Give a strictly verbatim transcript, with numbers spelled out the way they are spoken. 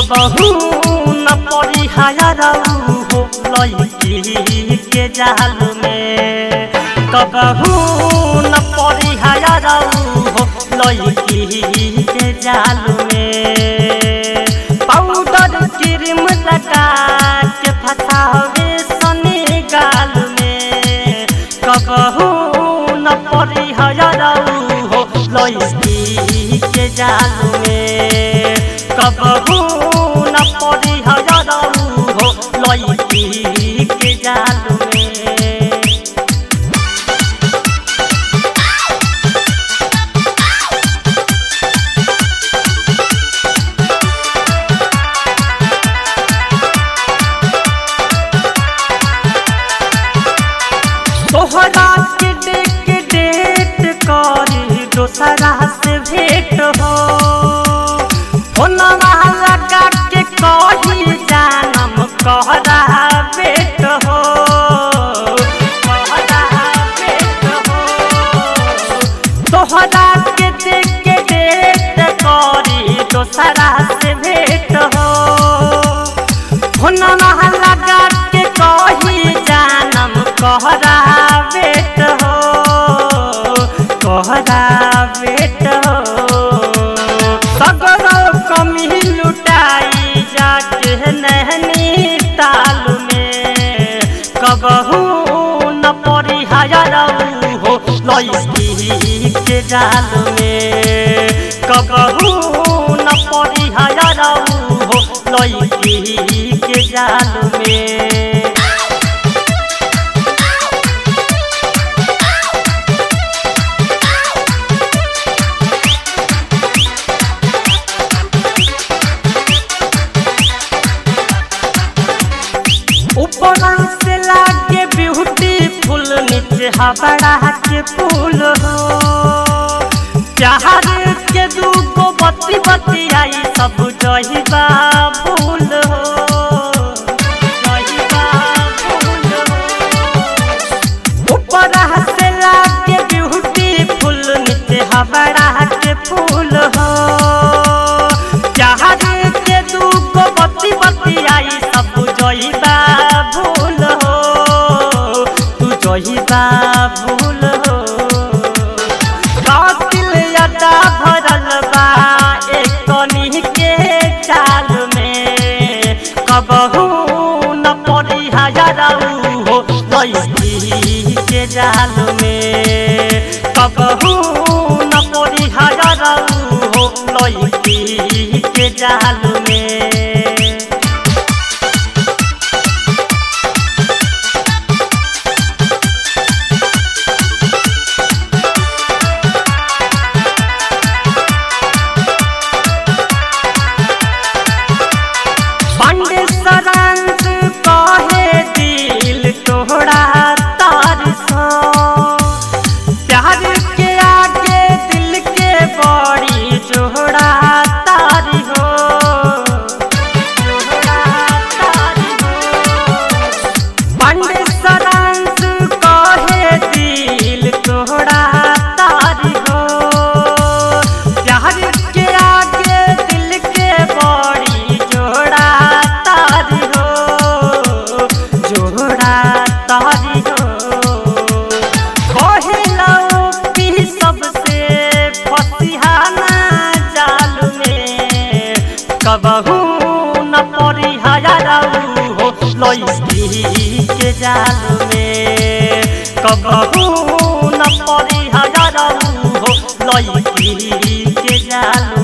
कबहू न पड़ी हायरऊ हो लईकी के जाल में। कबहू न पड़ी हायरऊ हो लईकी के जाल में। पाउडर क्रीम लगा के फसावे सनी गाल में। कबहू न पड़ी हायरऊ हो लईकी के जाल में। कबहू न पड़ी हायरऊ हो लईकी के जाल में। तोहरा के डेट डेट करी दोसरा से भेंट हो। होनवा लगा के कही जानम कहरा बेट हो। कहरा बेट हो। तोहरा के देख के डेट करी दोसरा से भेंट हो। होनवा लगा के कही जानम कहरा बेट हो। कहरा बेट हो। सगरो कमी लुटाई जाके नहनी ताल में। कबहू न पड़ी हायरऊ हो लईकी के जाल में। कबहू न पड़ी हायरऊ हो लईकी के जाल में। ऊपरा से लागे ब्यूटीफुल नीचे हबड़ा के फूल हो। प्यार के दूगो बत्ती बत्ती आई सब जहिबा फूल हो। जहिबा फूल हो। ऊपरा से लागे ब्यूटीफुल नीचे हबड़ा के फूल हो। प्यार के दूगो बत्ती बत्ती आई सब जहिबा भूल हो। तू जहिबा भूल हो। कातिल यादा भरल बा एक कनी के चाल में। कबहू न पड़ी हायरऊ हो लईकी के जाल में। कबहू न पड़ी हायरऊ हो लईकी के जाल में। सरांस कहे दिल तोहरा तार सो। प्यार के आगे दिल के बड़ी जोड़ा तारी हो। जोड़ा तारी हो। पंडे सरांस कहे दिल तोहरा तारी हो। प्यार के आगे दिल के बड़ी जोड़ा तारी हो। जोड़ा तारी हो। कहलऊ कि सबसे फसिहाना जाल में। कबहू न पड़ी हायरऊ हो लईकी के जाल में। कबहू न पड़ी हायरऊ हो लईकी के जाल